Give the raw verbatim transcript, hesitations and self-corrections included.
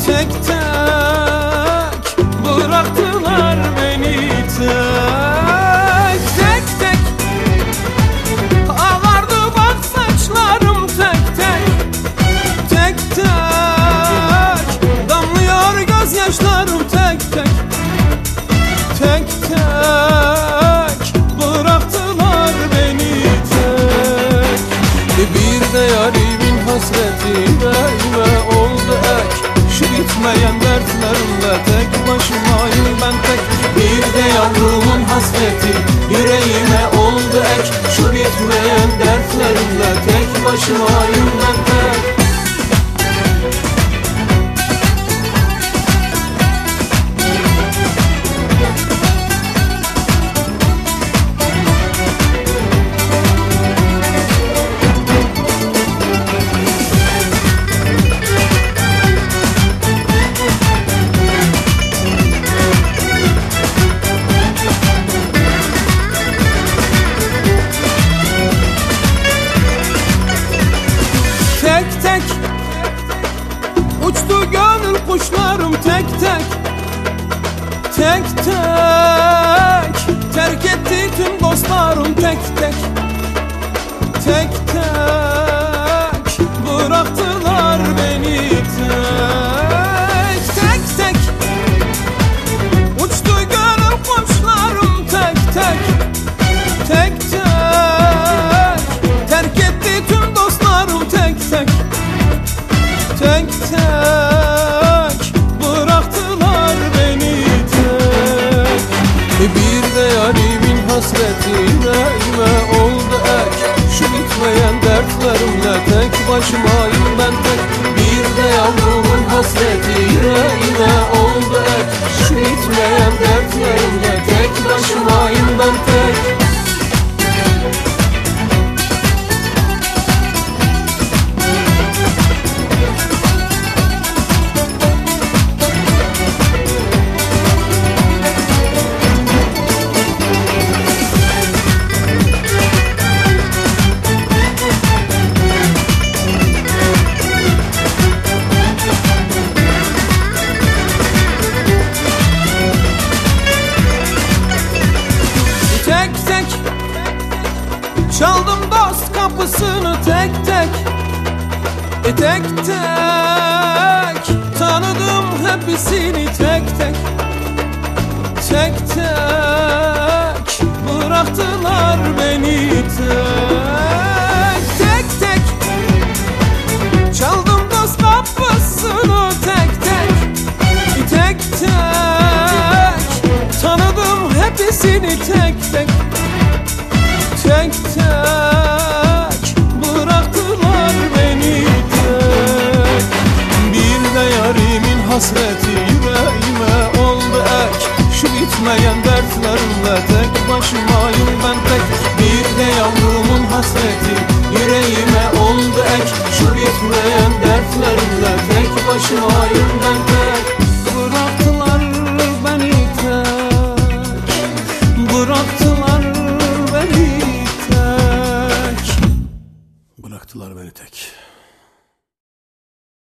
tek tek bıraktılar beni tek tek tek. Ağardı bak saçlarım tek tek tek tek. Damlıyor gözyaşlarım tek tek tek tek bıraktılar beni tek. Bir de yarimin hasreti yüreğime oldu ek. Şu bitmeyen dertlerimle tek başımayım ben tek. Bir de yavrumun hasreti yüreğime oldu ek. Şu bitmeyen dertlerimle tek başımayım ben tek. Uçtu gönül kuşlarım tek tek tek tek. Terk etti tüm dostlarım tek tek tek tek bıraktılar beni tek tek tek. Uçtu gönül kuşlarım tek tek tek tek. Terk etti tüm dostlarım tek tek tek tek bıraktılar beni tek. Bir de yarimin hasreti yüreğime oldu ek. Şu bitmeyen dertlerimle tek başımayım ben tek. Bir de yavrumun hasreti yüreğime oldu ek. Şu bitmeyen dertlerimle tek başımayım ben tek. Çaldım dost kapısını tek tek e tek tek. Tanıdım hepsini tek tek tek tek bıraktılar beni tek tek tek. Çaldım dost kapısını tek tek e tek tek. Tanıdım hepsini tek tek tek tek bıraktılar beni tek. Bir de yarimin hasreti yüreğime oldu ek. Şu bitmeyen dertlerimle tek başımayım ben tek. Bir de yavrumun hasreti yüreğime oldu ek. Şu bitmeyen dertlerimle tek başımayım ben tek. Bıraktılar beni tek. Bıraktılar beni tek. Bıraktılar beni tek.